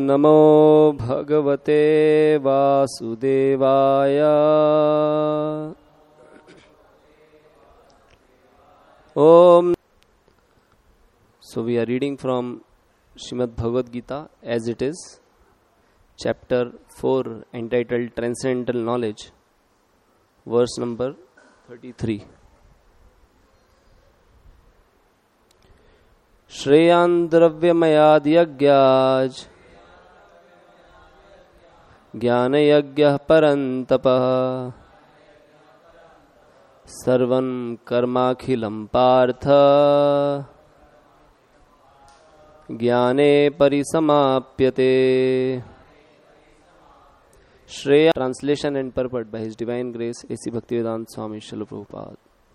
नमो भगवते वासुदेवाय। Om. So we are reading from Srimad Bhagavad Gita as it is, chapter 4, entitled Transcendental Knowledge, verse number 33. Shreyan dravyamaya yagyaj jnana yagyah parantapah सर्वं कर्माखिलं पार्थ ज्ञाने परिसमाप्यते. Shreya, translation and purport by His Divine Grace A.C. Bhaktivedanta Swami Srila Prabhupada.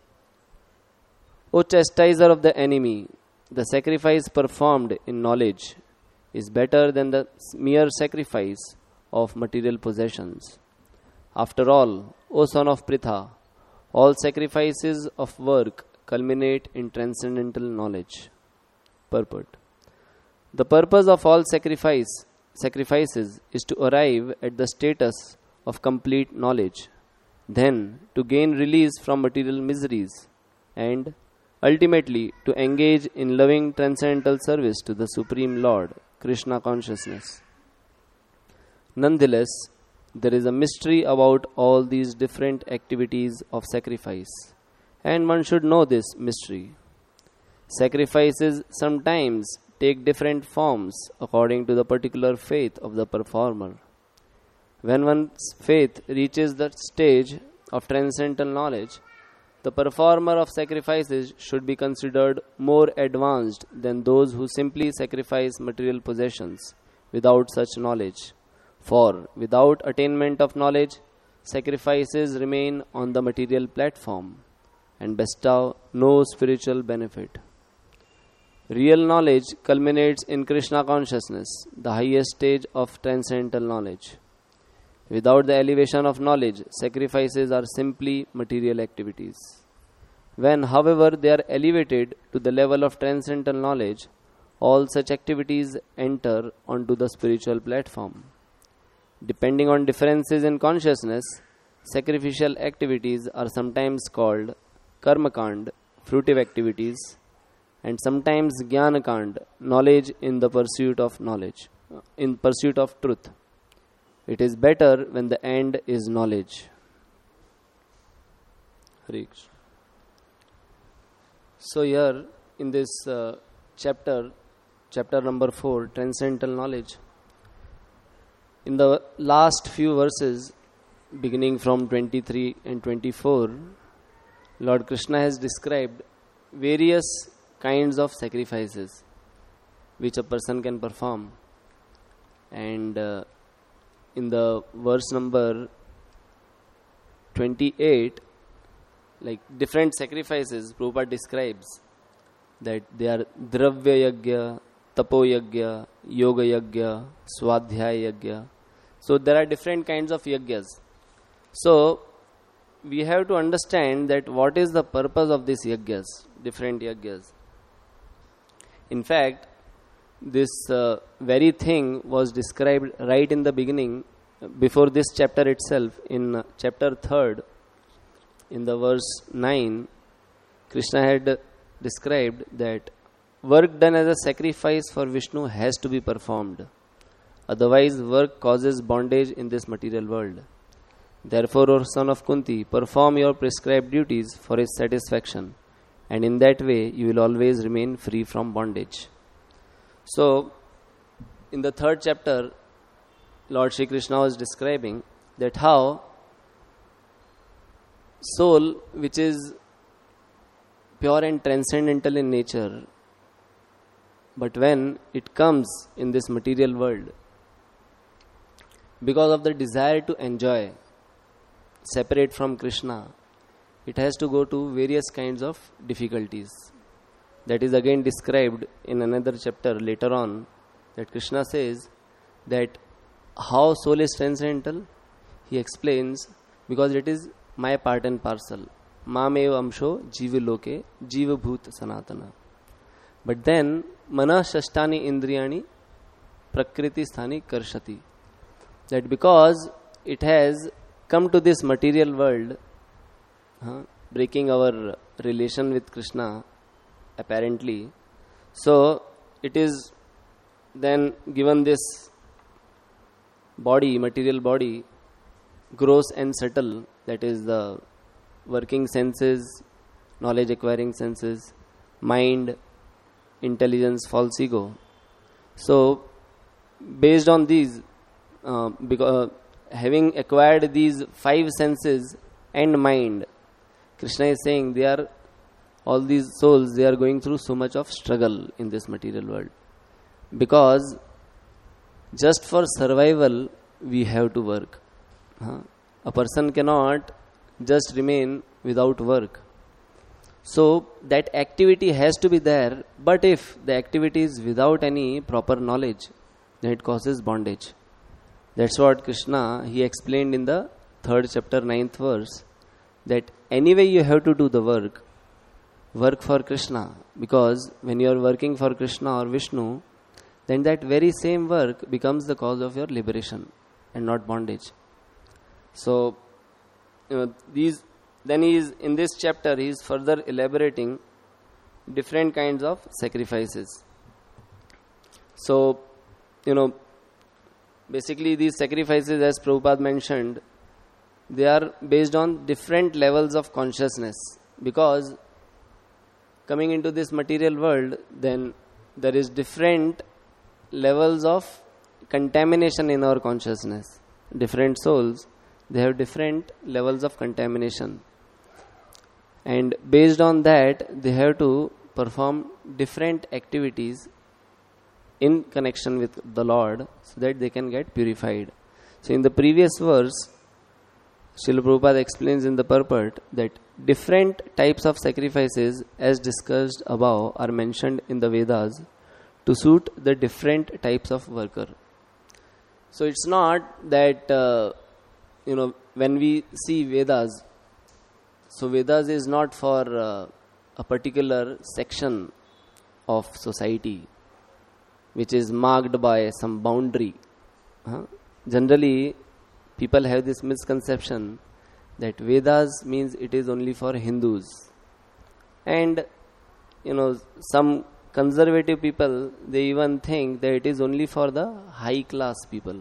O chastiser of the enemy, the sacrifice performed in knowledge is better than the mere sacrifice of material possessions. After all, O son of Pritha, all sacrifices of work culminate in transcendental knowledge. Purport. The purpose of all sacrifices is to arrive at the status of complete knowledge, then to gain release from material miseries, and ultimately to engage in loving transcendental service to the Supreme Lord, Krishna consciousness. Nonetheless, there is a mystery about all these different activities of sacrifice, and one should know this mystery. Sacrifices sometimes take different forms according to the particular faith of the performer. When one's faith reaches the stage of transcendental knowledge, the performer of sacrifices should be considered more advanced than those who simply sacrifice material possessions without such knowledge. For without attainment of knowledge, sacrifices remain on the material platform and bestow no spiritual benefit. Real knowledge culminates in Krishna consciousness, the highest stage of transcendental knowledge. Without the elevation of knowledge, sacrifices are simply material activities. When, however, they are elevated to the level of transcendental knowledge, all such activities enter onto the spiritual platform. Depending on differences in consciousness, sacrificial activities are sometimes called karmakand, fruitive activities, and sometimes jnanakand, knowledge in the pursuit of knowledge, in pursuit of truth. It is better when the end is knowledge. Hare Krishna. So here in this chapter number 4, Transcendental Knowledge, in the last few verses, beginning from 23 and 24, Lord Krishna has described various kinds of sacrifices which a person can perform. And in the verse number 28, like different sacrifices, Prabhupada describes that they are Dravya Yagya, Tapo Yagya, Yoga Yagya, Swadhyaya Yagya. So there are different kinds of yagyas. So we have to understand that what is the purpose of these yagyas, different yagyas. In fact, this very thing was described right in the beginning, before this chapter itself, in chapter 3rd, in the verse 9, Krishna had described that work done as a sacrifice for Vishnu has to be performed. Otherwise, work causes bondage in this material world. Therefore, O son of Kunti, perform your prescribed duties for his satisfaction, and in that way you will always remain free from bondage. So, in the 3rd chapter, Lord Shri Krishna was describing that how soul, which is pure and transcendental in nature, but when it comes in this material world, because of the desire to enjoy, separate from Krishna, it has to go to various kinds of difficulties. That is again described in another chapter later on, that Krishna says that how soul is transcendental. He explains, because it is my part and parcel. Mamev amsho jiva loke jiva bhut sanatana. But then mana shashtani indriyani prakriti sthani karshati. That because it has come to this material world, breaking our relation with Krishna apparently, so it is then given this body, material body, gross and subtle, that is the working senses, knowledge acquiring senses, mind, intelligence, false ego. So based on these, because having acquired these 5 senses and mind, Krishna is saying they are, all these souls, they are going through so much of struggle in this material world. Because just for survival, we have to work. A person cannot just remain without work. So that activity has to be there, but if the activity is without any proper knowledge, then it causes bondage. That's what Krishna, he explained in the 3rd chapter, 9th verse, that anyway you have to do the work for Krishna, because when you are working for Krishna or Vishnu, then that very same work becomes the cause of your liberation and not bondage. So, then he is, in this chapter, he is further elaborating different kinds of sacrifices. So, basically these sacrifices, as Prabhupada mentioned, they are based on different levels of consciousness. Because coming into this material world, then there is different levels of contamination in our consciousness. Different souls, they have different levels of contamination. And based on that, they have to perform different activities in connection with the Lord so that they can get purified. So in the previous verse, Srila Prabhupada explains in the purport that different types of sacrifices, as discussed above, are mentioned in the Vedas to suit the different types of worker. So it's not that, when we see Vedas, so Vedas is not for a particular section of society which is marked by some boundary. Generally, people have this misconception that Vedas means it is only for Hindus. And, some conservative people, they even think that it is only for the high class people.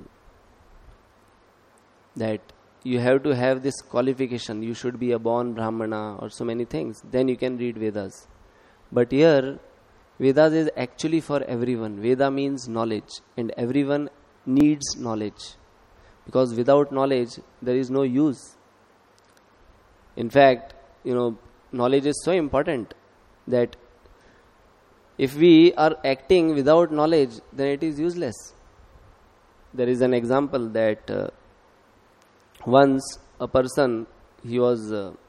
That you have to have this qualification, you should be a born Brahmana or so many things, then you can read Vedas. But here, Vedas is actually for everyone. Veda means knowledge, and everyone needs knowledge. Because without knowledge, there is no use. In fact, knowledge is so important that if we are acting without knowledge, then it is useless. There is an example that once a person, he was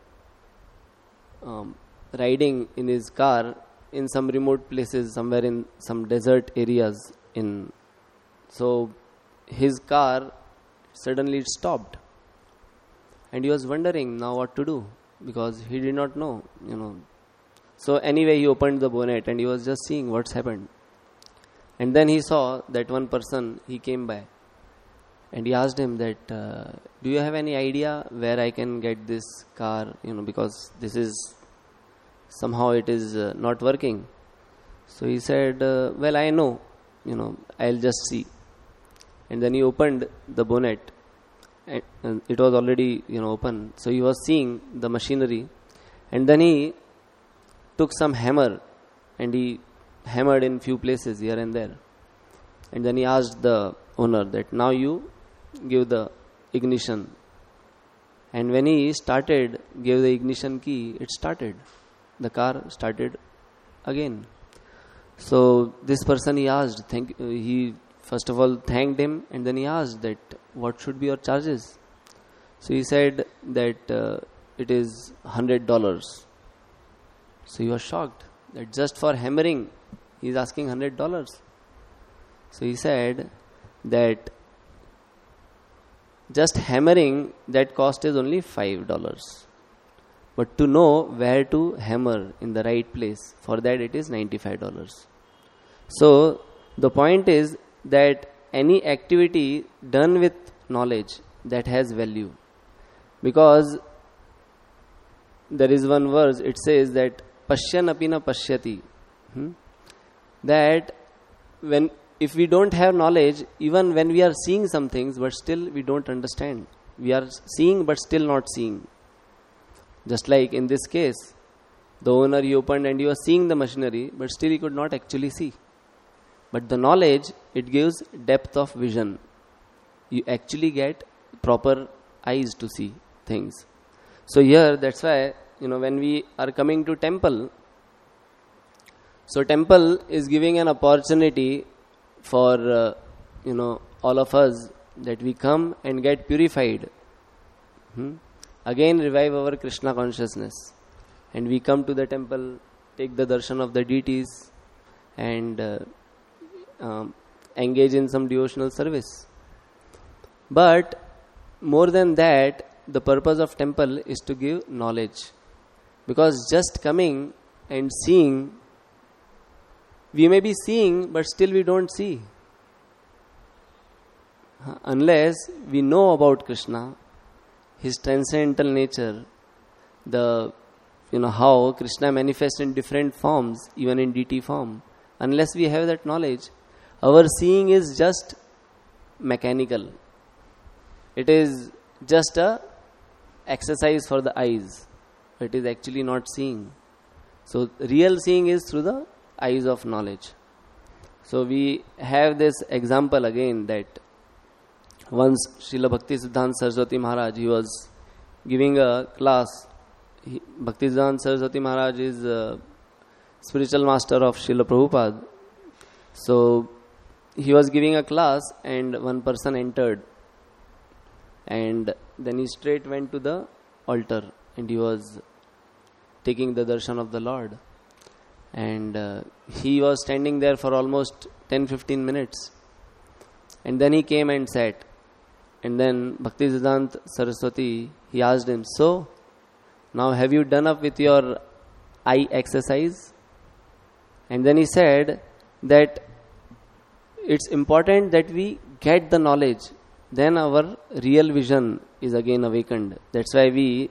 riding in his car in some remote places, somewhere in some desert areas. So his car suddenly stopped, and he was wondering now what to do, because he did not know. So anyway, he opened the bonnet and he was just seeing what's happened. And then he saw that one person, he came by. And he asked him that, do you have any idea where I can get this car? Because this is, somehow it is not working. So he said, well, I know, I'll just see. And then he opened the bonnet. And it was already, open. So he was seeing the machinery. And then he took some hammer and he hammered in few places here and there. And then he asked the owner that, now you give the ignition. And when he gave the ignition key, it started. The car started again. So this person, he asked, he first of all thanked him, and then he asked that, what should be your charges? So he said that it is $100. So he was shocked that just for hammering, he is asking $100. So he said that just hammering, that cost is only $5. But to know where to hammer in the right place, for that it is $95. So the point is that any activity done with knowledge that has value. Because there is one verse, it says that Pashyan apina pashyati. That if we don't have knowledge, even when we are seeing some things, but still we don't understand. We are seeing but still not seeing. Just like in this case, the owner, he opened and you are seeing the machinery, but still he could not actually see. But the knowledge, it gives depth of vision. You actually get proper eyes to see things. So here, that's why, when we are coming to temple, so temple is giving an opportunity for, all of us, that we come and get purified. Again revive our Krishna consciousness. And we come to the temple, take the darshan of the deities, and engage in some devotional service. But more than that, the purpose of temple is to give knowledge. Because just coming and seeing, we may be seeing, but still we don't see. Unless we know about Krishna, His transcendental nature, how Krishna manifests in different forms, even in deity form. Unless we have that knowledge, our seeing is just mechanical. It is just a exercise for the eyes. It is actually not seeing. So real seeing is through the eyes of knowledge. So we have this example again, that once Srila Bhaktisiddhanta Saraswati Maharaj, he was giving a class. Bhaktisiddhanta Saraswati Maharaj is a spiritual master of Srila Prabhupada. So he was giving a class and one person entered. And then he straight went to the altar and he was taking the darshan of the Lord. And he was standing there for almost 10-15 minutes. And then he came and sat. And then Bhaktisiddhanta Saraswati, he asked him, so, now have you done up with your eye exercise? And then he said that it's important that we get the knowledge. Then our real vision is again awakened. That's why we,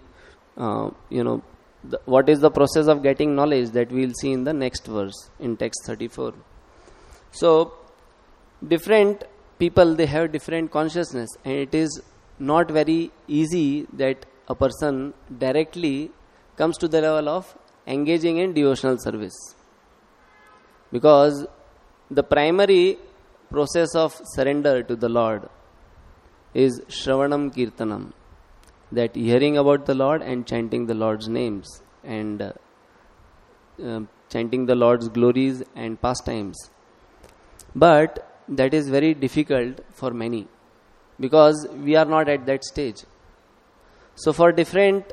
what is the process of getting knowledge, that we will see in the next verse, in text 34. So, different people, they have different consciousness, and it is not very easy that a person directly comes to the level of engaging in devotional service. Because the primary process of surrender to the Lord is Shravanam Kirtanam, that hearing about the Lord and chanting the Lord's names and chanting the Lord's glories and pastimes. But that is very difficult for many, because we are not at that stage. So for different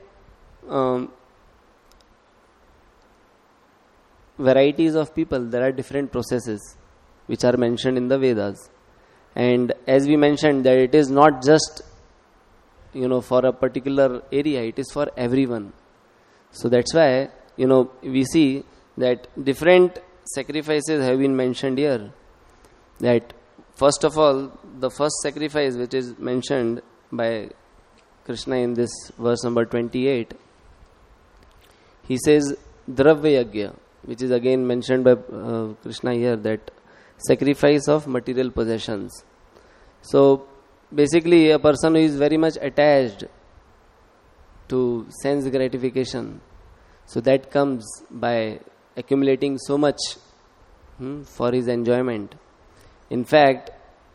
varieties of people, there are different processes which are mentioned in the Vedas. And as we mentioned, that it is not just for a particular area, it is for everyone. So that's why we see that different sacrifices have been mentioned here. That first of all, the first sacrifice which is mentioned by Krishna in this verse number 28, he says Dravya Yagya, which is again mentioned by Krishna here, that sacrifice of material possessions. So basically, a person who is very much attached to sense gratification, so that comes by accumulating so much for his enjoyment. In fact,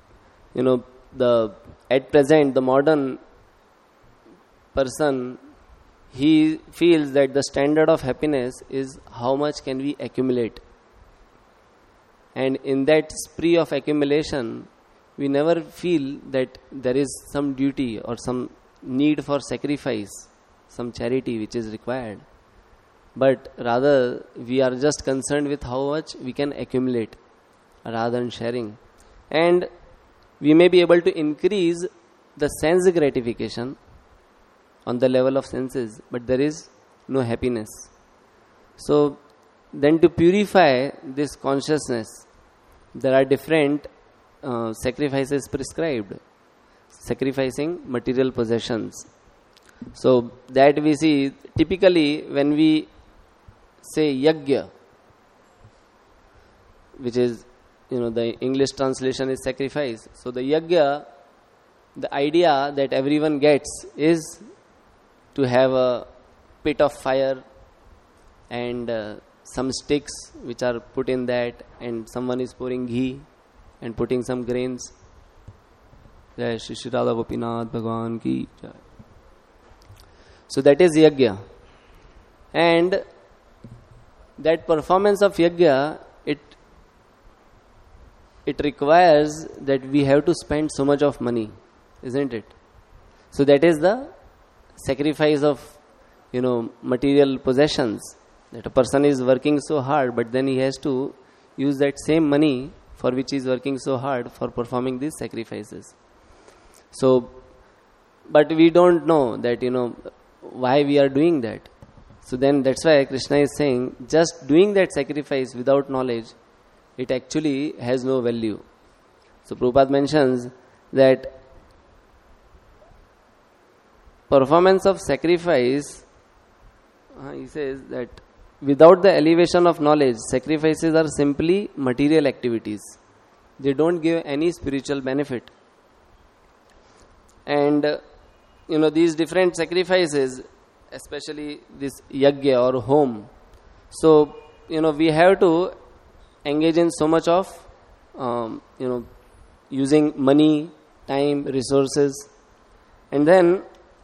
at present, the modern person, he feels that the standard of happiness is how much can we accumulate. And in that spree of accumulation, we never feel that there is some duty or some need for sacrifice, some charity which is required. But rather, we are just concerned with how much we can accumulate rather than sharing. And we may be able to increase the sense gratification on the level of senses, but there is no happiness. So then to purify this consciousness, there are different sacrifices prescribed, sacrificing material possessions. So that we see typically when we say yajna, which is, the English translation is sacrifice. So the yajna, the idea that everyone gets is to have a pit of fire and some sticks which are put in that, and someone is pouring ghee and putting some grains. Jai Shri Shri Radha Gopinath Bhagwan ki jai. So that is yajna. And that performance of yajna, it requires that we have to spend so much of money, isn't it? So that is the sacrifice of, material possessions. That a person is working so hard, but then he has to use that same money for which he is working so hard for performing these sacrifices. So, but we don't know that, why we are doing that. So then that's why Krishna is saying, just doing that sacrifice without knowledge, it actually has no value. So Prabhupada mentions that performance of sacrifice, he says that without the elevation of knowledge, sacrifices are simply material activities. They don't give any spiritual benefit. And, these different sacrifices, especially this yajna or home. So, we have to engage in so much of, using money, time, resources. And then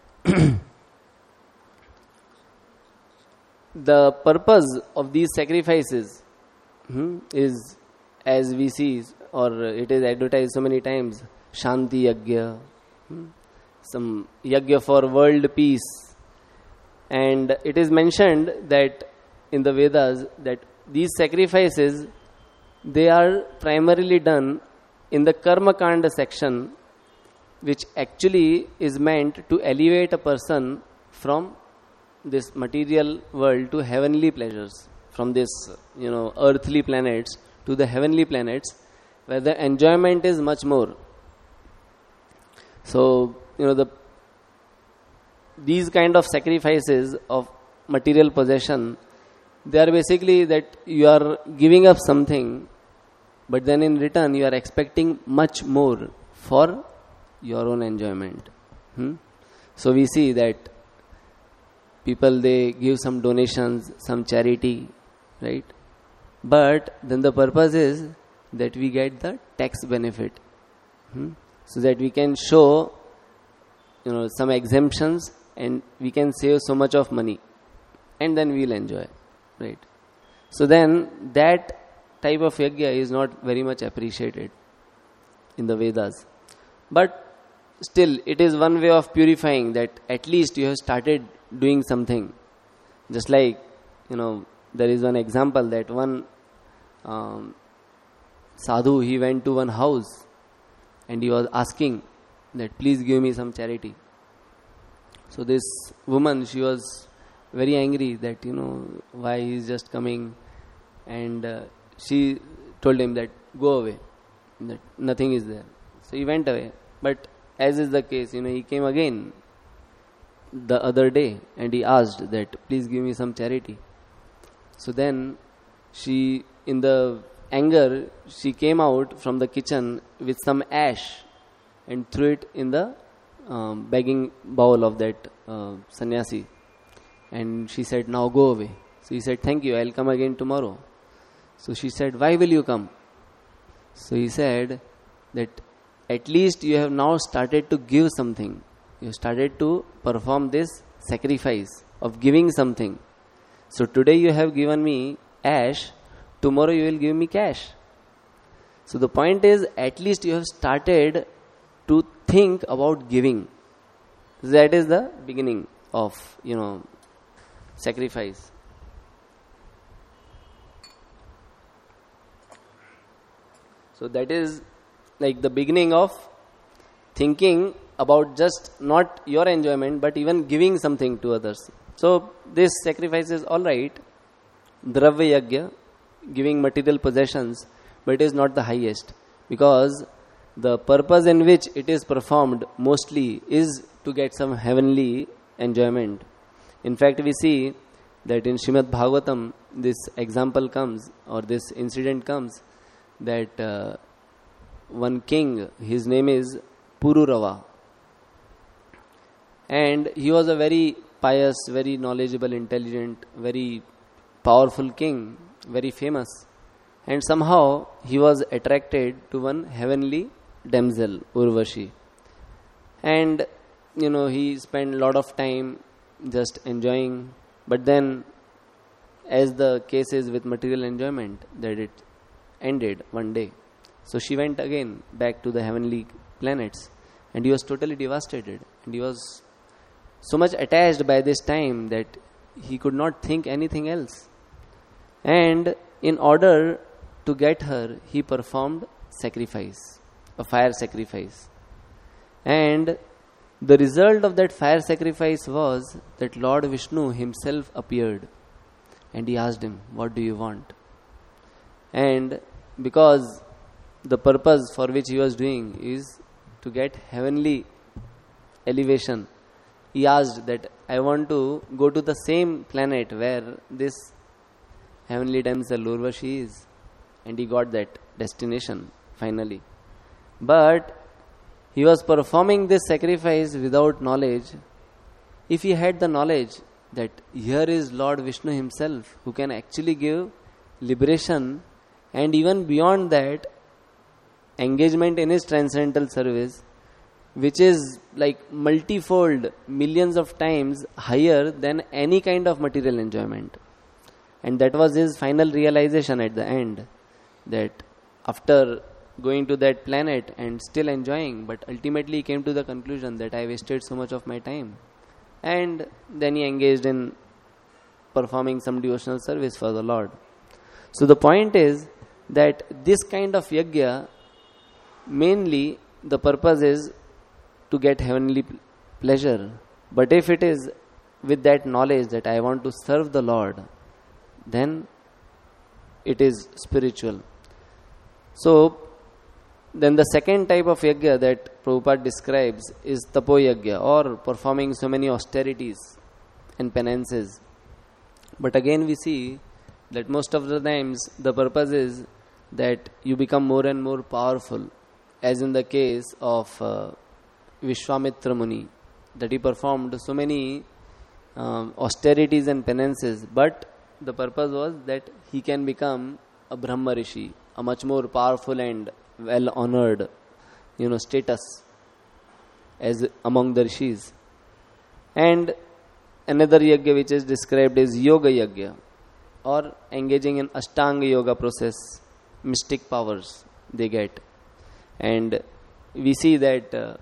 the purpose of these sacrifices is, as we see, or it is advertised so many times, Shanti Yajna, some Yajna for world peace. And it is mentioned that in the Vedas that these sacrifices, they are primarily done in the Karma Kanda section, which actually is meant to elevate a person from this material world to heavenly pleasures, from this, earthly planets to the heavenly planets, where the enjoyment is much more. So, these kind of sacrifices of material possession, they are basically that you are giving up something, but then in return you are expecting much more for your own enjoyment. So we see that people, they give some donations, some charity, right? But then the purpose is that we get the tax benefit, so that we can show, some exemptions, and we can save so much of money, and then we'll enjoy, right? So then that type of yajna is not very much appreciated in the Vedas. But still, it is one way of purifying, that at least you have started doing something. Just like, there is one example that one sadhu, he went to one house and he was asking that please give me some charity. So this woman, she was very angry that, why he is just coming, and she told him that go away, that nothing is there. So he went away. But as is the case, he came again the other day and he asked that please give me some charity. So then she, in the anger, she came out from the kitchen with some ash and threw it in the begging bowl of that sannyasi. And she said, now go away. So he said, thank you, I'll come again tomorrow. So she said, why will you come? So he said that at least you have now started to give something. You started to perform this sacrifice of giving something. So today you have given me ash, tomorrow you will give me cash. So the point is, at least you have started to think about giving. That is the beginning of, sacrifice. So that is like the beginning of thinking about just not your enjoyment, but even giving something to others. So this sacrifice is all right, Dravya Yajna, giving material possessions, but it is not the highest, because the purpose in which it is performed mostly is to get some heavenly enjoyment. In fact, we see that in Srimad Bhagavatam, this example comes, or this incident comes, that one king, his name is Pururava, and he was a very pious, very knowledgeable, intelligent, very powerful king, very famous. And somehow he was attracted to one heavenly damsel, Urvashi. And he spent a lot of time just enjoying. But then, as the case is with material enjoyment, that it ended one day. So she went again back to the heavenly planets, and he was totally devastated. And he was so much attached by this time that he could not think anything else. And in order to get her, he performed sacrifice, a fire sacrifice. And the result of that fire sacrifice was that Lord Vishnu himself appeared, and he asked him, "What do you want?" And because the purpose for which he was doing is to get heavenly elevation, he asked that, "I want to go to the same planet where this heavenly damsel Urvashi is." And he got that destination finally. But he was performing this sacrifice without knowledge. If he had the knowledge that here is Lord Vishnu himself who can actually give liberation, and even beyond that, engagement in his transcendental service, which is like multifold, millions of times higher than any kind of material enjoyment. And that was his final realization at the end, that after going to that planet and still enjoying, but ultimately he came to the conclusion that I wasted so much of my time. And then he engaged in performing some devotional service for the Lord. So the point is that this kind of yajna, mainly the purpose is to get heavenly pleasure. But if it is with that knowledge that I want to serve the Lord, then it is spiritual. So then the second type of yajna that Prabhupada describes is tapo yajna, or performing so many austerities and penances. But again we see that most of the times the purpose is that you become more and more powerful, as in the case of Vishwamitra Muni, that he performed so many austerities and penances, but the purpose was that he can become a Brahma Rishi, a much more powerful and well honored status as among the rishis. And another yajna which is described is yoga yajna, or engaging in Ashtanga yoga process, mystic powers they get. And we see that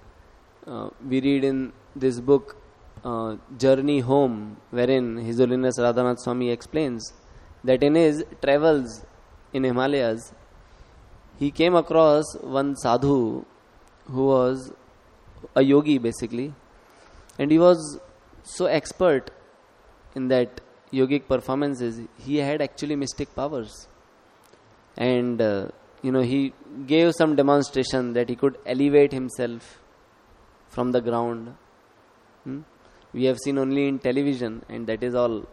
we read in this book Journey Home, wherein His Holiness Radhanath Swami explains that in his travels in Himalayas, he came across one sadhu who was a yogi basically, and he was so expert in that yogic performances, he had actually mystic powers. And he gave some demonstration that he could elevate himself from the ground. We have seen only in television, and that is all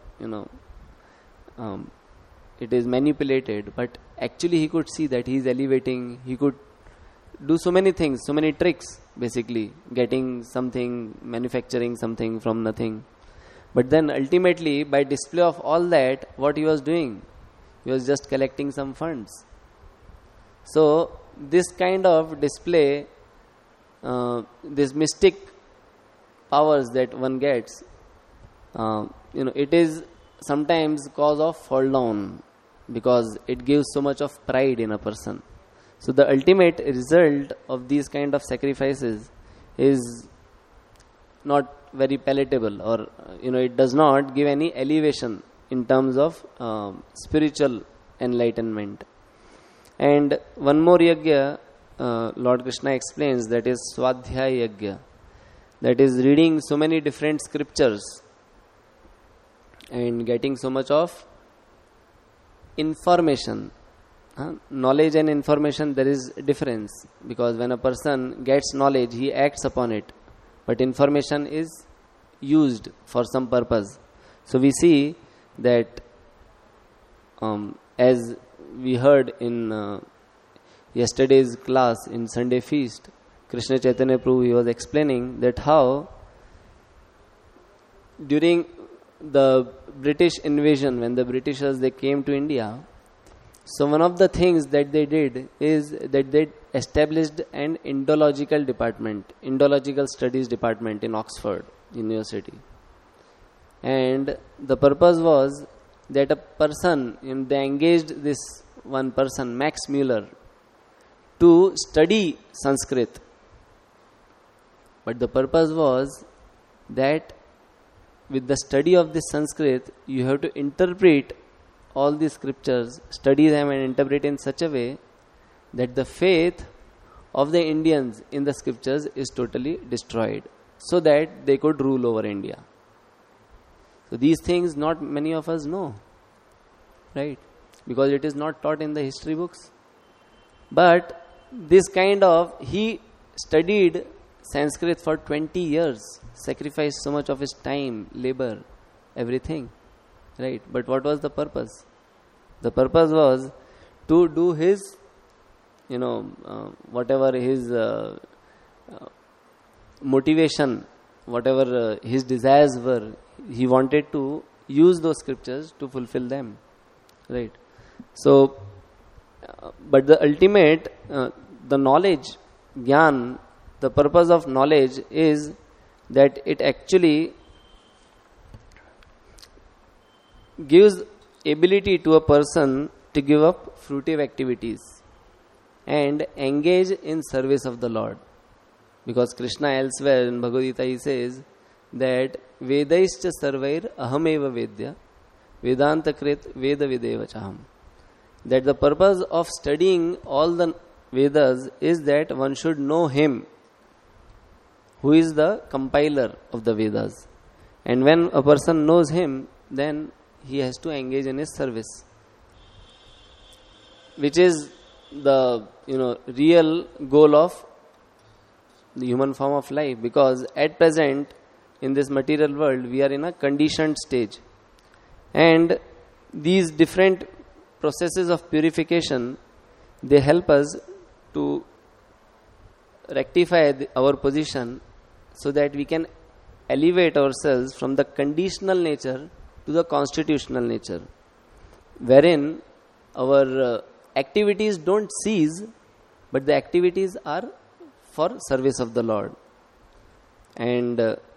it is manipulated, but actually he could see that he is elevating. He could do so many things, so many tricks, basically getting something, manufacturing something from nothing. But then ultimately, by display of all that, what he was doing, he was just collecting some funds. So this kind of display, this mystic powers that one gets, it is sometimes cause of fall down, because it gives so much of pride in a person. So the ultimate result of these kind of sacrifices is not very palatable, or it does not give any elevation in terms of spiritual enlightenment. And one more yajna Lord Krishna explains, that is Swadhyaya yajna, that is reading so many different scriptures and getting so much of information knowledge and information, there is a difference, because when a person gets knowledge, he acts upon it, but information is used for some purpose. So we see that as we heard in yesterday's class in Sunday feast, Krishna Chaitanya Prabhu, he was explaining that how during the British invasion, when the Britishers they came to India, so one of the things that they did is that they established an Indological department, Indological Studies department in Oxford University. And the purpose was that a person, they engaged this one person, Max Muller, to study Sanskrit. But the purpose was that with the study of this Sanskrit, you have to interpret all these scriptures, study them and interpret in such a way that the faith of the Indians in the scriptures is totally destroyed, so that they could rule over India. So these things not many of us know, right? Because it is not taught in the history books. But this kind of, he studied Sanskrit for 20 years, sacrificed so much of his time, labor, everything. Right, but what was the purpose? The purpose was to do his, whatever his motivation, whatever his desires were, he wanted to use those scriptures to fulfill them. Right. So, but the ultimate, the knowledge, Gyan, the purpose of knowledge is that it actually gives ability to a person to give up fruitive activities and engage in service of the Lord. Because Krishna elsewhere in Bhagavad Gita, he says that Vedaischa sarvair ahameva vedya Vedanta krit veda videva chaham. That the purpose of studying all the Vedas is that one should know him who is the compiler of the Vedas. And when a person knows him, then he has to engage in his service, which is the real goal of the human form of life. Because at present in this material world we are in a conditioned stage, and these different processes of purification, they help us to rectify our position so that we can elevate ourselves from the conditional nature to the constitutional nature, wherein our activities don't cease, but the activities are for service of the Lord. And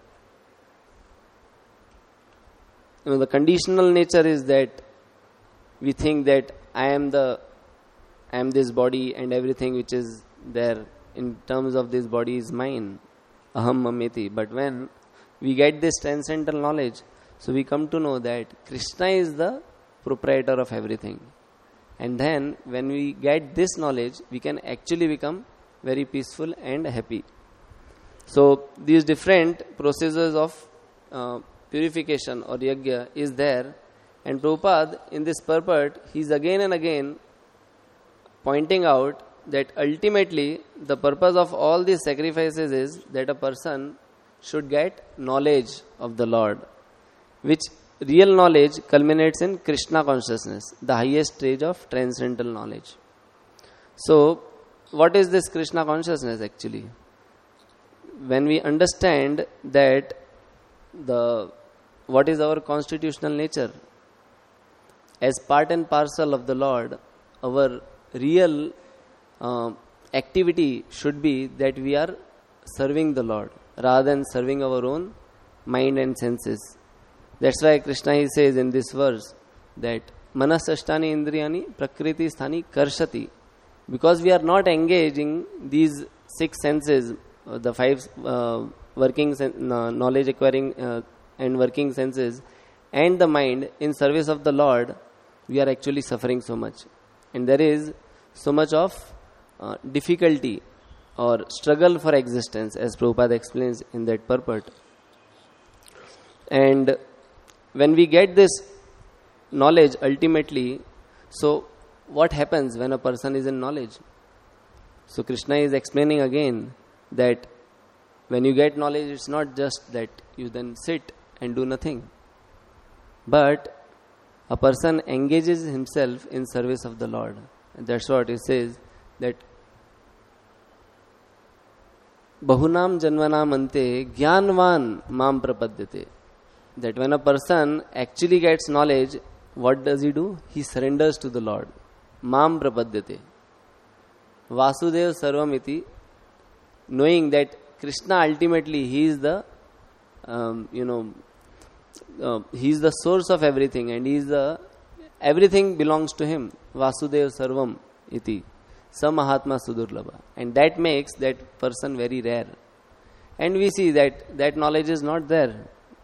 the conditional nature is that we think that I am this body, and everything which is there in terms of this body is mine, aham mameti. But when we get this transcendental knowledge, so we come to know that Krishna is the proprietor of everything. And then when we get this knowledge, we can actually become very peaceful and happy. So these different processes of purification or yajna is there. And Prabhupada, in this purport, he is again and again pointing out that ultimately the purpose of all these sacrifices is that a person should get knowledge of the Lord, which real knowledge culminates in Krishna consciousness, the highest stage of transcendental knowledge. So, what is this Krishna consciousness actually? When we understand that what is our constitutional nature, as part and parcel of the Lord, our real activity should be that we are serving the Lord rather than serving our own mind and senses. That's why Krishna he says in this verse that manasashtani indriyani prakriti sthani karshati. Because we are not engaging these six senses, the five working knowledge acquiring and working senses, and the mind in service of the Lord, we are actually suffering so much. And there is so much of difficulty or struggle for existence, as Prabhupada explains in that purport. And when we get this knowledge ultimately, so what happens when a person is in knowledge? So Krishna is explaining again that when you get knowledge, it's not just that you then sit and do nothing, but a person engages himself in service of the Lord. And that's what it says, that Bahunam janvanam ante jnanvan mam prapadyate. That when a person actually gets knowledge, what does he do? He surrenders to the Lord. Mam prapadyate. Vasudev sarvamiti, knowing that Krishna ultimately, he is the he is the source of everything, and he is the everything belongs to him. Vasudev sarvam iti samahatma sudurlabha, and that makes that person very rare. And we see that knowledge is not there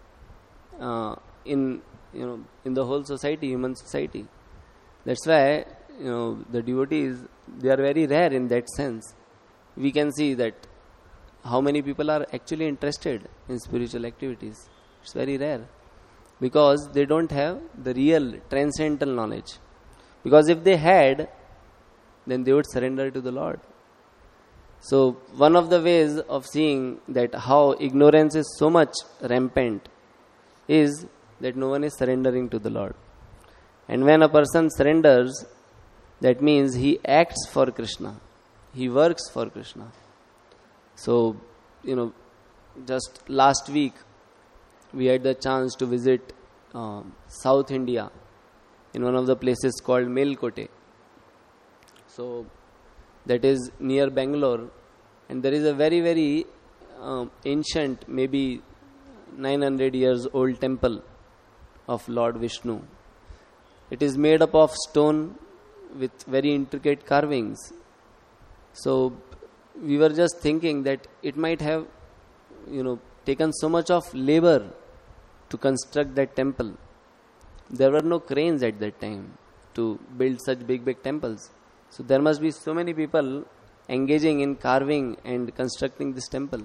in the whole society, human society. That's why the devotees, they are very rare in that sense. We can see that how many people are actually interested in spiritual activities. It's very rare because they don't have the real transcendental knowledge. Because if they had, then they would surrender to the Lord. So one of the ways of seeing that how ignorance is so much rampant is that no one is surrendering to the Lord. And when a person surrenders, that means he acts for Krishna. He works for Krishna. So, just last week, we had the chance to visit South India in one of the places called Melkote. So, that is near Bangalore. And there is a very, very ancient, maybe 900 years old temple of Lord Vishnu. It is made up of stone with very intricate carvings. So we were just thinking that it might have, taken so much of labor to construct that temple. There were no cranes at that time to build such big, big temples. So there must be so many people engaging in carving and constructing this temple.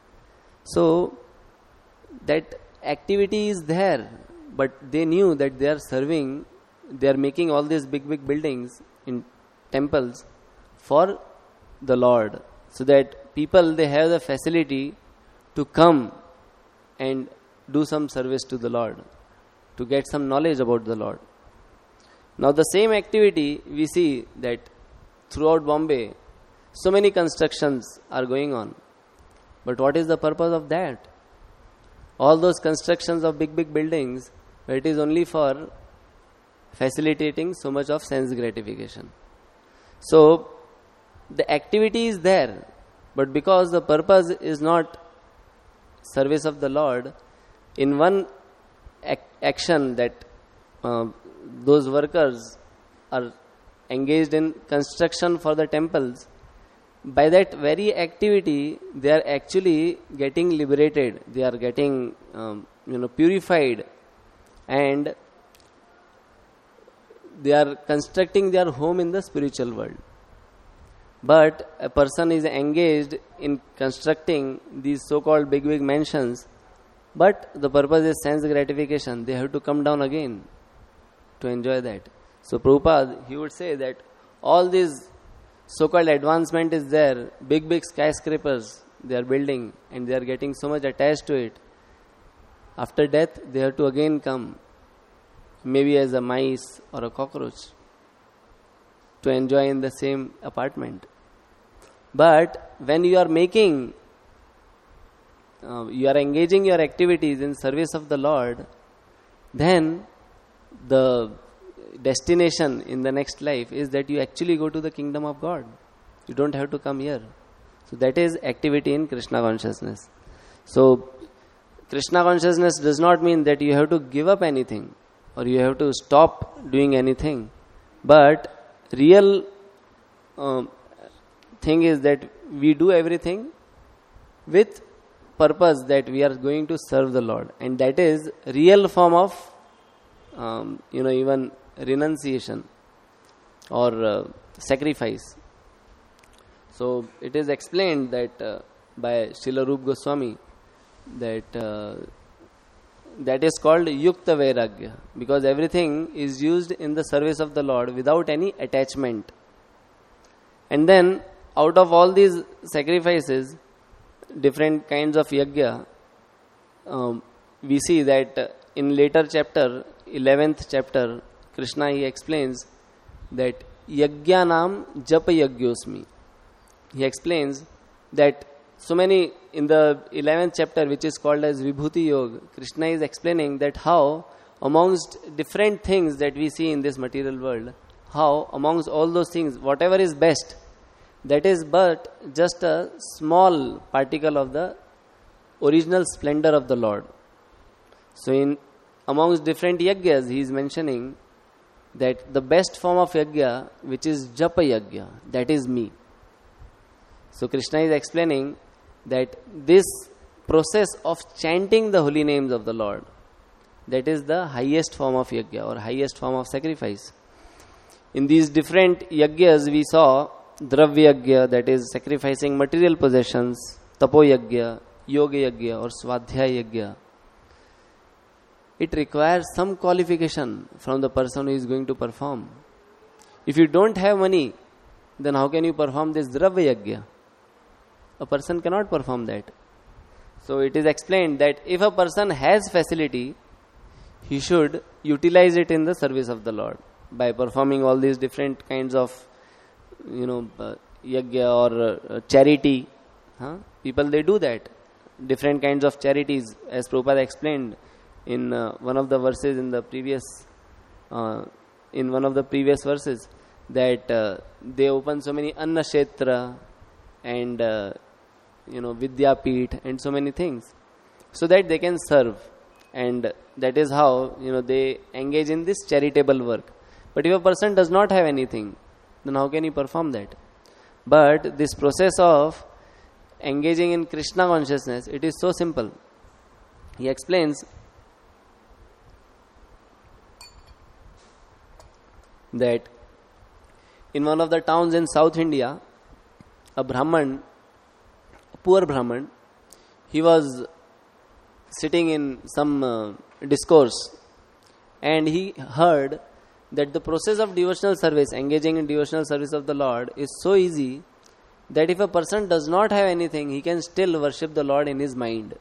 So that activity is there, but they knew that they are making all these big, big buildings in temples for the Lord, so that people, they have the facility to come and do some service to the Lord, to get some knowledge about the Lord. Now the same activity we see that throughout Bombay, so many constructions are going on. But what is the purpose of that? All those constructions of big, big buildings, it is only for facilitating so much of sense gratification. So the activity is there, but because the purpose is not service of the Lord, in one action that those workers are engaged in construction for the temples, by that very activity they are actually getting liberated, they are getting purified, and they are constructing their home in the spiritual world. But a person is engaged in constructing these so-called big, big mansions, but the purpose is sense gratification. They have to come down again to enjoy that. So Prabhupada, he would say that all this so-called advancement is there, big, big skyscrapers they are building, and they are getting so much attached to it. After death, they have to again come, maybe as a mice or a cockroach, to enjoy in the same apartment. But when you are you are engaging your activities in service of the Lord, then the destination in the next life is that you actually go to the kingdom of God. You don't have to come here. So that is activity in Krishna consciousness. So Krishna consciousness does not mean that you have to give up anything or you have to stop doing anything. But real thing is that we do everything with purpose that we are going to serve the Lord, and that is real form of even renunciation or sacrifice. So it is explained that by Srila Rupa Goswami that that is called Yukta Vairagya, because everything is used in the service of the Lord without any attachment. And then out of all these sacrifices, different kinds of yajna, we see that in later chapter, 11th chapter, Krishna, he explains that yajnanam japa yagyosmi. He explains that so many, in the 11th chapter, which is called as Vibhuti Yoga, Krishna is explaining that how amongst different things that we see in this material world, how amongst all those things, whatever is best, that is but just a small particle of the original splendor of the Lord. So in amongst different yajnas, he is mentioning that the best form of yajna, which is japa yajna, that is me. So Krishna is explaining that this process of chanting the holy names of the Lord, that is the highest form of yajna or highest form of sacrifice. In these different yajnas, we saw dravya yajna, that is sacrificing material possessions, tapo yajna, yoga yajna or swadhyaya yajna. It requires some qualification from the person who is going to perform. If you don't have money, then how can you perform this dravya yajna? A person cannot perform that. So it is explained that if a person has facility, he should utilize it in the service of the Lord by performing all these different kinds of, yajna or charity. People, they do that. Different kinds of charities, as Prabhupada explained in one of the verses in the previous, verses, that they open so many Anna Kshetra and Vidyapit and so many things, so that they can serve, and that is how they engage in this charitable work. But if a person does not have anything, then how can he perform that? But this process of engaging in Krishna consciousness, it is so simple. He explains that in one of the towns in South India, a Brahman, a poor Brahman, he was sitting in some discourse, and he heard that the process of devotional service, engaging in devotional service of the Lord, is so easy that if a person does not have anything, he can still worship the Lord in his mind.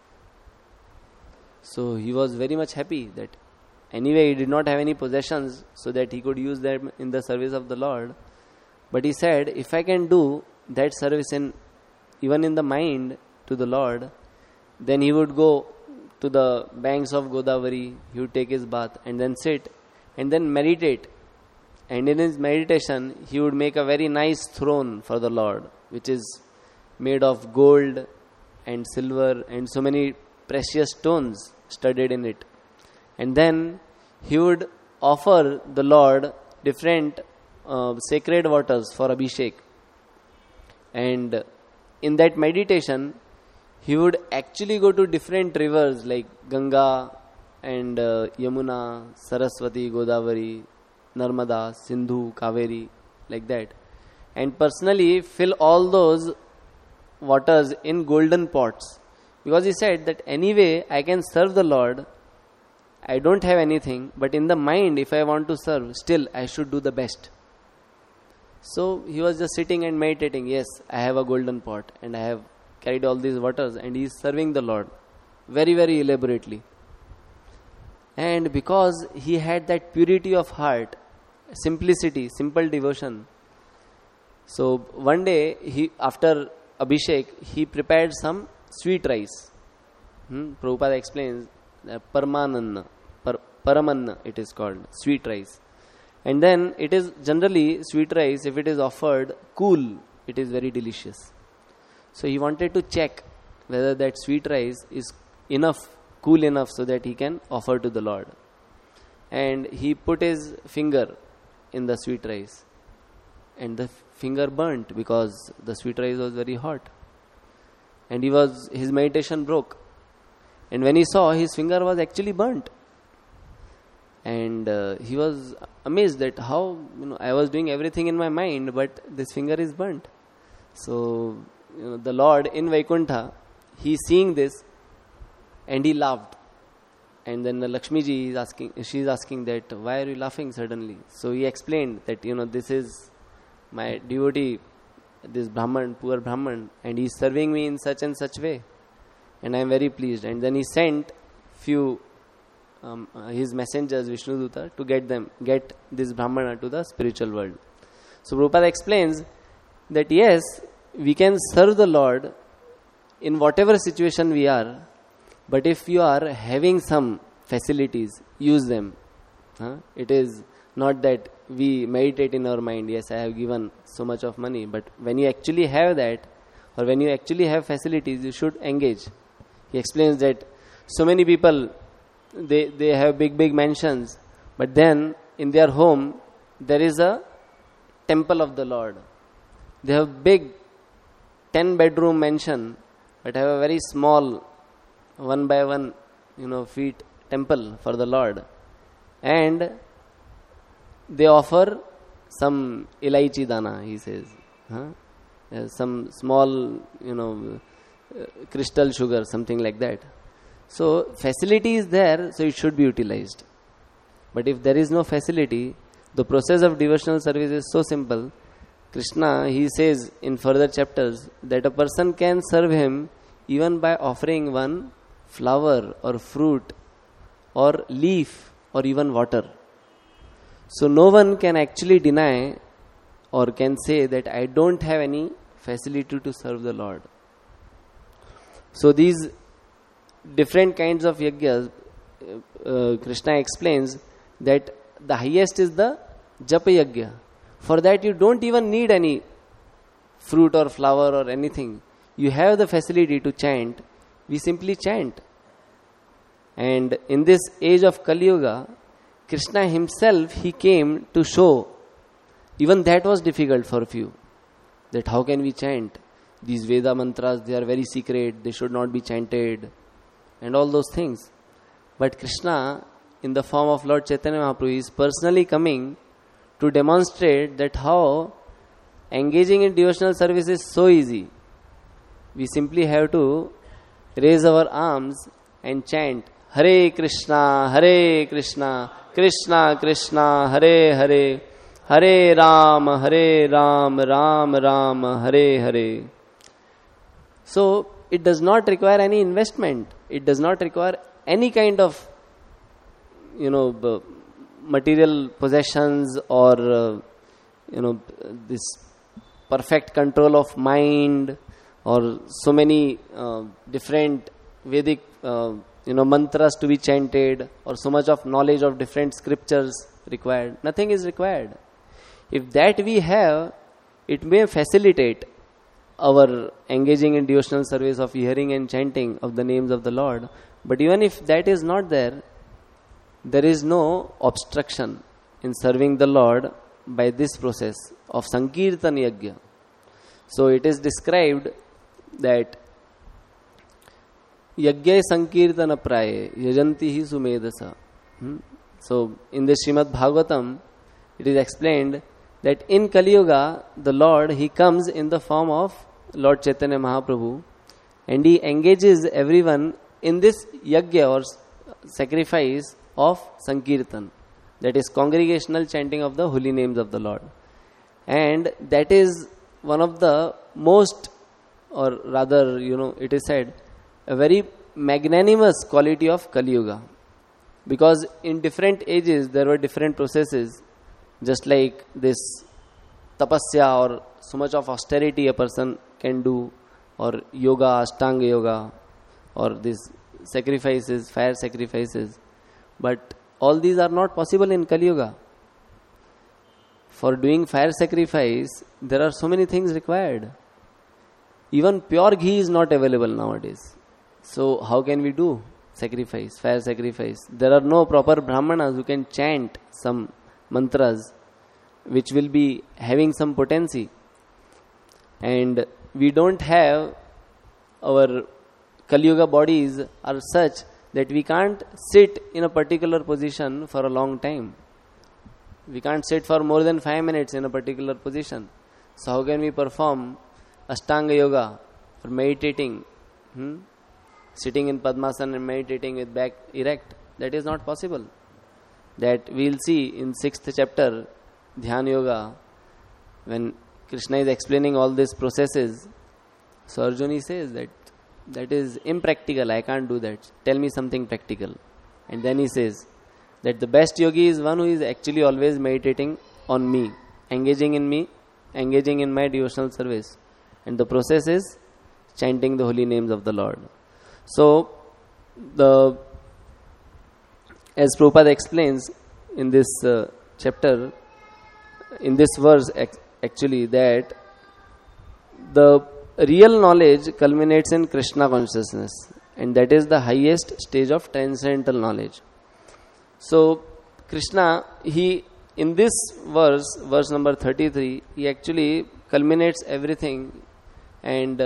So he was very much happy that anyway he did not have any possessions, so that he could use them in the service of the Lord. But he said, if I can do that service even in the mind to the Lord, then he would go to the banks of Godavari, he would take his bath and then sit and then meditate. And in his meditation, he would make a very nice throne for the Lord, which is made of gold and silver and so many precious stones studded in it. And then he would offer the Lord different sacred waters for Abhishek. And in that meditation, he would actually go to different rivers like Ganga and Yamuna, Saraswati, Godavari, Narmada, Sindhu, Kaveri, like that, and personally fill all those waters in golden pots, because he said that anyway I can serve the Lord, I don't have anything, but in the mind, if I want to serve, still I should do the best. So he was just sitting and meditating. Yes, I have a golden pot and I have carried all these waters, and he is serving the Lord very, very elaborately. And because he had that purity of heart, simplicity, simple devotion, so one day, after Abhishek, he prepared some sweet rice. Prabhupada explains Paramanna, Paramanna it is called, sweet rice. And then it is generally sweet rice, if it is offered cool, it is very delicious. So he wanted to check whether that sweet rice is cool enough so that he can offer to the Lord. And he put his finger in the sweet rice, and the finger burnt because the sweet rice was very hot. And his meditation broke. And when he saw, his finger was actually burnt. And he was amazed that how, I was doing everything in my mind, but this finger is burnt. So, the Lord in Vaikuntha, he seeing this, and he laughed. And then the Lakshmi ji is asking, she is asking that, why are you laughing suddenly? So he explained that, this is my devotee, this Brahman, poor Brahman, and he is serving me in such and such way. And I am very pleased. And then he sent few his messengers, Vishnuduta, to get this Brahmana to the spiritual world. So Prabhupada explains that yes, we can serve the Lord in whatever situation we are, but if you are having some facilities, use them. It is not that we meditate in our mind, yes, I have given so much of money, but when you actually have that, or when you actually have facilities, you should engage. He explains that so many people, they have big mansions, but then in their home there is a temple of the Lord. They have big 10-bedroom mansion, but have a very small 1 by 1 feet temple for the Lord, and they offer some ilaichi dana, he says, some small crystal sugar, something like that. So facility is there, so it should be utilized. But if there is no facility, the process of devotional service is so simple. Krishna, he says in further chapters that a person can serve him even by offering one flower or fruit or leaf or even water. So no one can actually deny or can say that I don't have any facility to serve the Lord. So these different kinds of yajnas, Krishna explains that the highest is the japa yajna. For that you don't even need any fruit or flower or anything. You have the facility to chant. We simply chant. And in this age of Kali Yuga, Krishna himself, he came to show, even that was difficult for few, that how can we chant? These Veda mantras, they are very secret, they should not be chanted, and all those things. But Krishna, in the form of Lord Chaitanya Mahaprabhu, is personally coming to demonstrate that how engaging in devotional service is so easy. We simply have to raise our arms and chant Hare Krishna, Krishna Krishna, Hare Hare, Hare Ram, Ram Ram, Hare Hare. So it does not require any investment. It does not require any kind of material possessions or this perfect control of mind or so many different Vedic mantras to be chanted or so much of knowledge of different scriptures required. Nothing is required. If that we have, it may facilitate our engaging in devotional service of hearing and chanting of the names of the Lord. But even if that is not there, there is no obstruction in serving the Lord by this process of Sankirtan Yajna. So it is described that Yajna Sankirtana Praye Yajanti hi Sumedasa. So in the Srimad Bhagavatam, it is explained that in Kali Yuga, the Lord, he comes in the form of Lord Chaitanya Mahaprabhu, and he engages everyone in this yajna or sacrifice of Sankirtan, that is congregational chanting of the holy names of the Lord. And that is one of the most, or rather, it is said, a very magnanimous quality of Kali Yuga. Because in different ages, there were different processes. Just like this tapasya or so much of austerity a person can do, or yoga, Ashtanga yoga, or these sacrifices, fire sacrifices. But all these are not possible in Kali Yuga. For doing fire sacrifice, there are so many things required. Even pure ghee is not available nowadays. So how can we do sacrifice, fire sacrifice? There are no proper brahmanas who can chant some mantras which will be having some potency, and we don't have, our Kali Yuga bodies are such that we can't sit in a particular position for a long time. We can't sit for more than 5 minutes in a particular position. So how can we perform Ashtanga yoga or meditating, sitting in Padmasana and meditating with back erect? That is not possible. That we will see in 6th chapter, Dhyan Yoga, when Krishna is explaining all these processes. So Arjuna says that is impractical, I can't do that. Tell me something practical. And then he says that the best yogi is one who is actually always meditating on me, engaging in my devotional service. And the process is chanting the holy names of the Lord. So, as Prabhupada explains in this chapter, in this verse actually, that the real knowledge culminates in Krishna consciousness, and that is the highest stage of transcendental knowledge. So, Krishna, he in this verse number 33, he actually culminates everything, and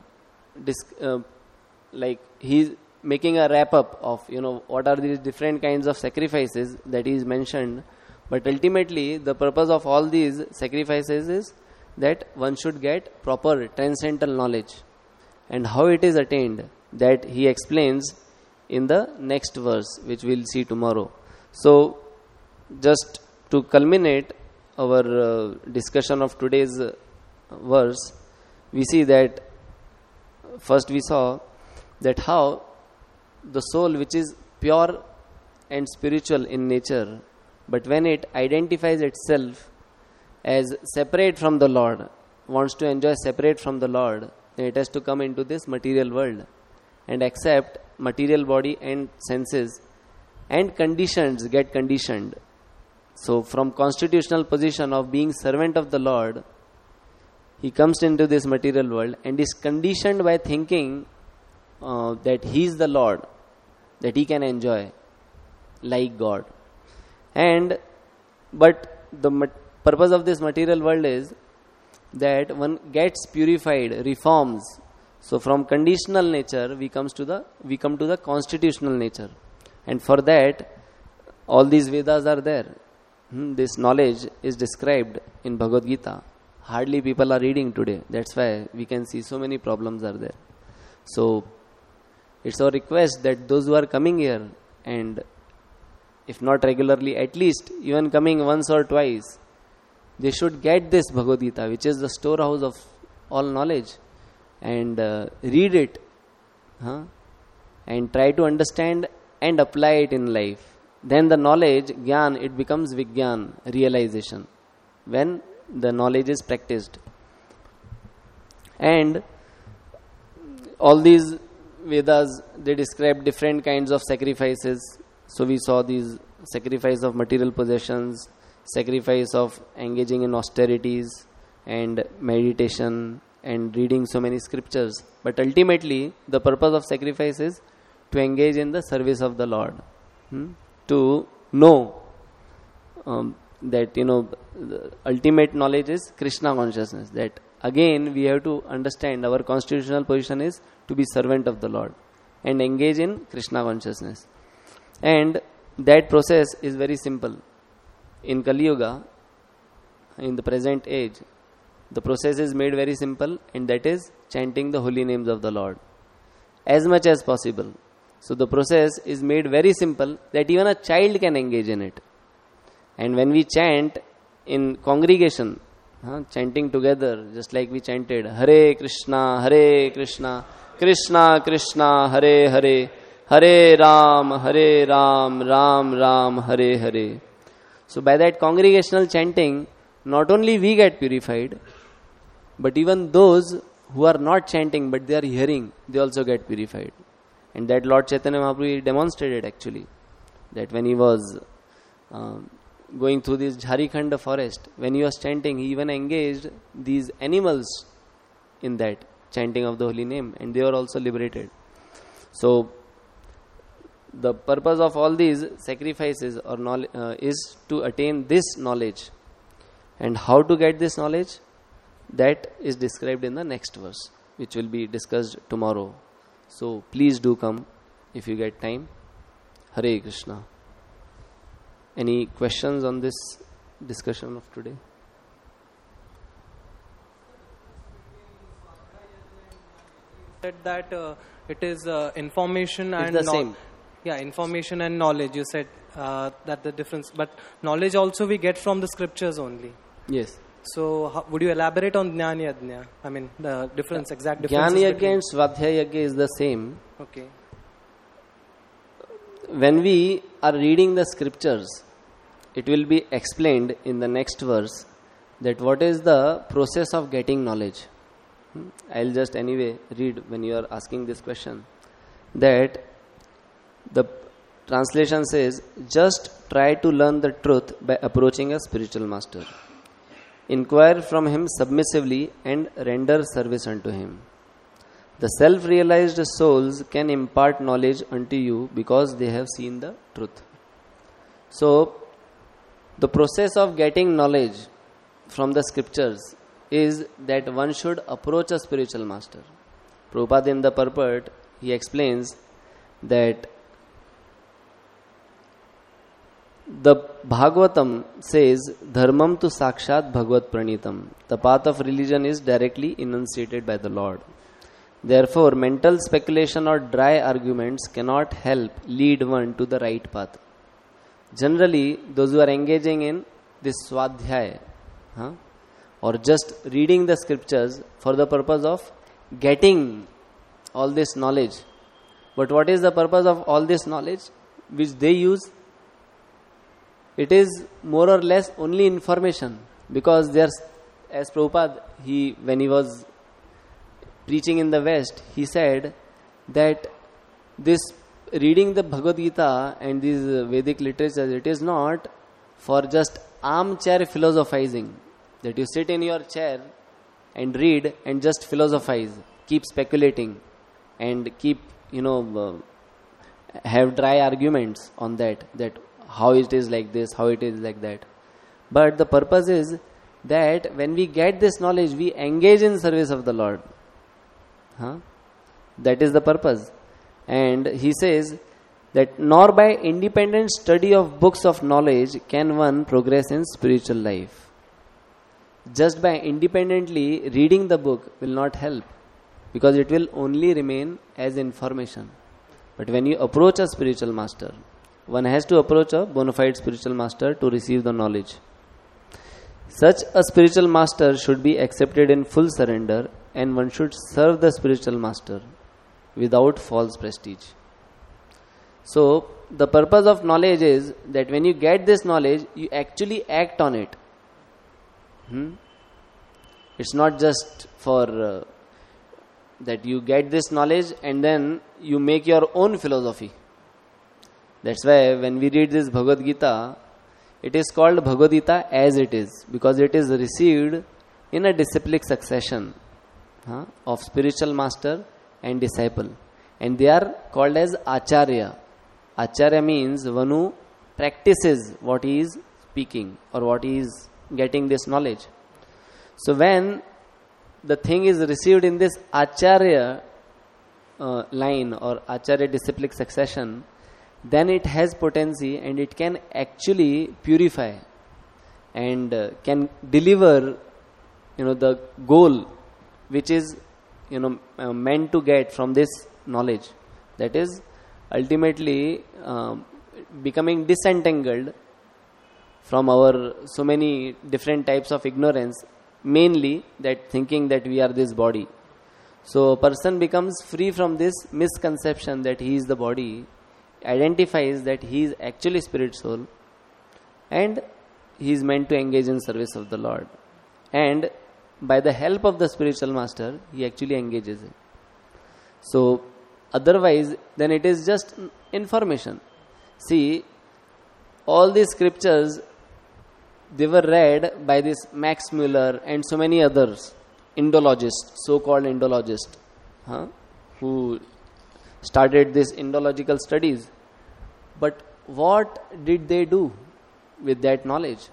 like he's making a wrap up of what are these different kinds of sacrifices that is mentioned. But ultimately, the purpose of all these sacrifices is that one should get proper transcendental knowledge, and how it is attained, that he explains in the next verse, which we'll see tomorrow. So, just to culminate our discussion of today's verse, we see that first we saw that how the soul, which is pure and spiritual in nature, but when it identifies itself as separate from the Lord, wants to enjoy separate from the Lord, then it has to come into this material world and accept material body and senses, and get conditioned. So from constitutional position of being servant of the Lord, he comes into this material world and is conditioned by thinking that he is the Lord, that he can enjoy like God. But the purpose of this material world is that one gets purified, reforms. So from conditional nature we come to the constitutional nature, and for that all these Vedas are there. This knowledge is described in Bhagavad Gita. Hardly people are reading today. That's why we can see so many problems are there. So it's our request that those who are coming here, and if not regularly, at least even coming once or twice, they should get this Bhagavad Gita, which is the storehouse of all knowledge, and read it, and try to understand and apply it in life. Then the knowledge, Gyan, it becomes Vigyan, realization, when the knowledge is practiced. And all these Vedas, they describe different kinds of sacrifices. So we saw these sacrifice of material possessions, sacrifice of engaging in austerities and meditation and reading so many scriptures. But ultimately, the purpose of sacrifice is to engage in the service of the Lord. To know that the ultimate knowledge is Krishna consciousness. That again we have to understand our constitutional position is to be servant of the Lord and engage in Krishna consciousness. And that process is very simple. In Kali Yuga, in the present age, the process is made very simple, and that is chanting the holy names of the Lord as much as possible. So the process is made very simple that even a child can engage in it. And when we chant in congregation, chanting together, just like we chanted Hare Krishna, Krishna Krishna, Hare Hare, Hare Ram, Ram Ram, Hare Hare. So by that congregational chanting, not only we get purified, but even those who are not chanting but they are hearing, they also get purified. And that Lord Chaitanya Mahaprabhu demonstrated actually, that when he was going through this Jharikhanda forest, when he was chanting, he even engaged these animals in that chanting of the holy name, and they were also liberated. So the purpose of all these sacrifices or knowledge is to attain this knowledge. And how to get this knowledge? That is described in the next verse, which will be discussed tomorrow. So please do come if you get time. Hare Krishna. Any questions on this discussion of today? Said that it is information It's and the same. Yeah, information and knowledge. You said that the difference, but knowledge also we get from the scriptures only. Yes. So would you elaborate on Jnana Yajna? I mean the difference, exact difference. Jnana Yajna and Svadhyaya Yajna is the same. Okay. When we are reading the scriptures, it will be explained in the next verse that what is the process of getting knowledge. I'll just anyway read when you are asking this question. That the translation says, just try to learn the truth by approaching a spiritual master. Inquire from him submissively and render service unto him. The self-realized souls can impart knowledge unto you because they have seen the truth. So, the process of getting knowledge from the scriptures is that one should approach a spiritual master. Prabhupada in the purport, he explains that the Bhagavatam says, Dharmam tu sakshat bhagavad pranitam. The path of religion is directly enunciated by the Lord. Therefore, mental speculation or dry arguments cannot help lead one to the right path. Generally, those who are engaging in this swadhyaya, or just reading the scriptures for the purpose of getting all this knowledge. But what is the purpose of all this knowledge which they use? It is more or less only information, because there's, as Prabhupada, when he was preaching in the West, he said that this reading the Bhagavad Gita and these Vedic literatures, it is not for just armchair philosophizing, that you sit in your chair and read and just philosophize, keep speculating and keep, have dry arguments on that how it is like this, how it is like that. But the purpose is that when we get this knowledge, we engage in service of the Lord. That is the purpose. And he says that nor by independent study of books of knowledge can one progress in spiritual life. Just by independently reading the book will not help, because it will only remain as information. But when you approach a spiritual master, one has to approach a bona fide spiritual master to receive the knowledge. Such a spiritual master should be accepted in full surrender, and one should serve the spiritual master without false prestige. So, the purpose of knowledge is that when you get this knowledge, you actually act on it. It's not just for that you get this knowledge and then you make your own philosophy. That's why when we read this Bhagavad Gita, it is called Bhagavad Gita as it is, because it is received in a disciplic succession of spiritual master and disciple. And they are called as Acharya. Acharya means one who practices what he is speaking or what he is getting this knowledge. So when the thing is received in this Acharya line or Acharya disciplic succession, then it has potency and it can actually purify and can deliver the goal which is meant to get from this knowledge, that is ultimately becoming disentangled from our so many different types of ignorance, mainly that thinking that we are this body. So a person becomes free from this misconception that he is the body, identifies that he is actually spirit soul, and he is meant to engage in service of the Lord. And by the help of the spiritual master, he actually engages it. So otherwise, then it is just information. See, all these scriptures, they were read by this Max Muller and so many others, Indologists, so-called Indologists, who started this Indological studies. But what did they do with that knowledge?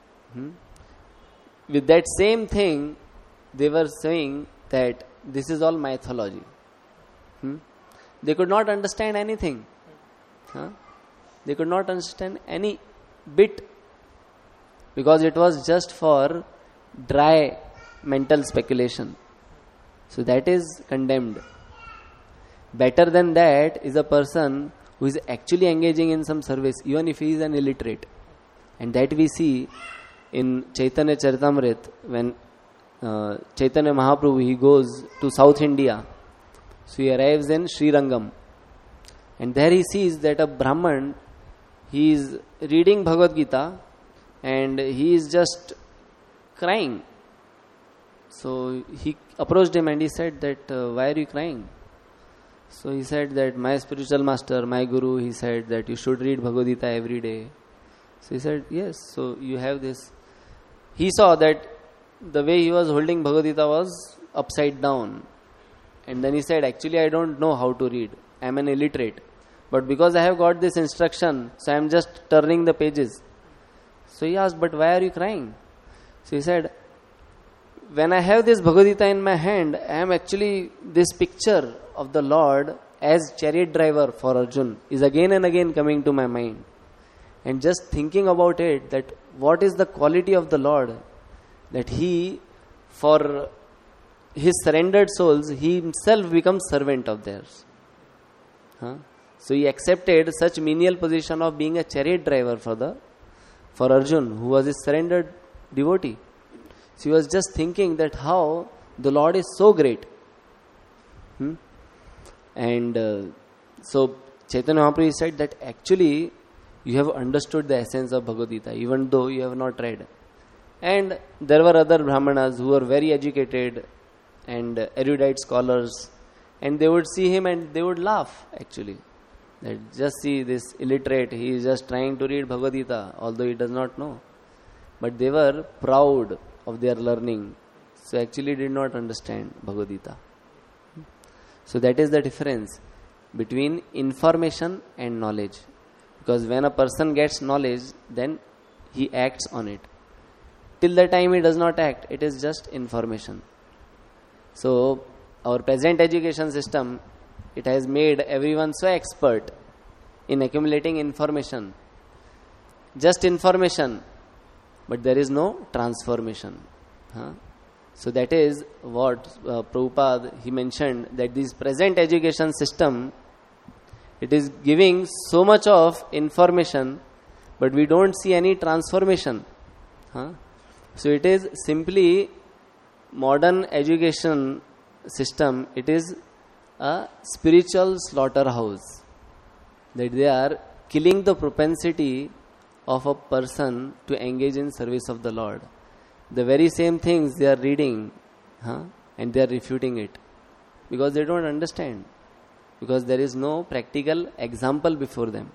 With that same thing, they were saying that this is all mythology. They could not understand anything. They could not understand any bit, because it was just for dry mental speculation. So that is condemned. Better than that is a person who is actually engaging in some service, even if he is an illiterate. And that we see in Chaitanya Charitamrit when Chaitanya Mahaprabhu, he goes to South India. So he arrives in Srirangam. And there he sees that a Brahman, he is reading Bhagavad Gita and he is just crying. So he approached him and he said that, why are you crying? So he said that my spiritual master, my guru, he said that you should read Bhagavad Gita every day. So he said, yes, so you have this. He saw that the way he was holding Bhagavad Gita was upside down. And then he said, actually I don't know how to read. I am an illiterate. But because I have got this instruction, so I am just turning the pages. So he asked, but why are you crying? So he said, when I have this Bhagavad Gita in my hand, I am actually, this picture of the Lord as chariot driver for Arjun is again and again coming to my mind. And just thinking about it, that what is the quality of the Lord, that he, for his surrendered souls, he himself becomes servant of theirs. So he accepted such menial position of being a chariot driver for Arjun, who was his surrendered devotee. So he was just thinking that how the Lord is so great. And so Chaitanya Mahaprabhu said that actually you have understood the essence of Bhagavad Gita, even though you have not read. And there were other Brahmanas who were very educated and erudite scholars, and they would see him and they would laugh actually. That just see this illiterate, he is just trying to read Bhagavad Gita, although he does not know. But they were proud of their learning, so actually did not understand Bhagavad Gita. So that is the difference between information and knowledge. Because when a person gets knowledge, then he acts on it. Till the time he does not act, it is just information. So our present education system, it has made everyone so expert in accumulating information. Just information, but there is no transformation. So that is what Prabhupada, he mentioned, that this present education system, it is giving so much of information, but we don't see any transformation. So it is simply modern education system, it is a spiritual slaughterhouse. That they are killing the propensity of a person to engage in service of the Lord. The very same things they are reading, and they are refuting it. Because they don't understand. Because there is no practical example before them.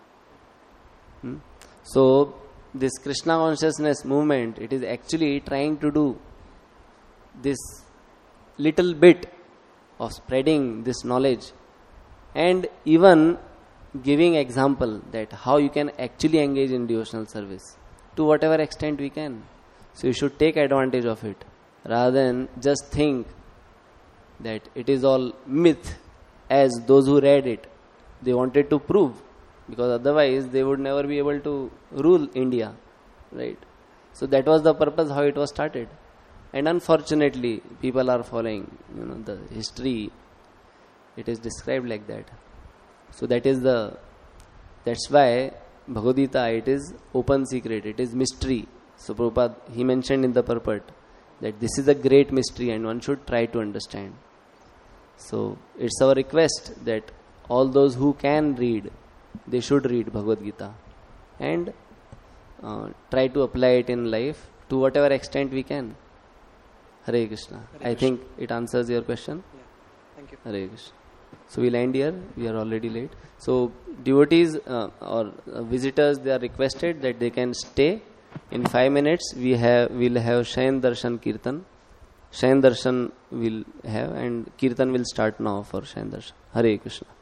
So this Krishna consciousness movement, it is actually trying to do this little bit of spreading this knowledge and even giving example that how you can actually engage in devotional service to whatever extent we can. So you should take advantage of it rather than just think that it is all myth, as those who read it, they wanted to prove, because otherwise they would never be able to rule India, right? So that was the purpose how it was started. And unfortunately, people are following, the history. It is described like that. So that's why Bhagavad Gita, it is open secret, it is mystery. So Prabhupada, he mentioned in the purport that this is a great mystery and one should try to understand. So it's our request that all those who can read, they should read Bhagavad Gita and try to apply it in life to whatever extent we can. Hare Krishna. I think it answers your question. Yeah. Thank you. Hare Krishna. So we'll end here. We are already late. So devotees or visitors, they are requested that they can stay. In 5 minutes, we'll have Shayan Darshan Kirtan. Shayan Darshan we'll have, and Kirtan will start now for Shayan Darshan. Hare Krishna.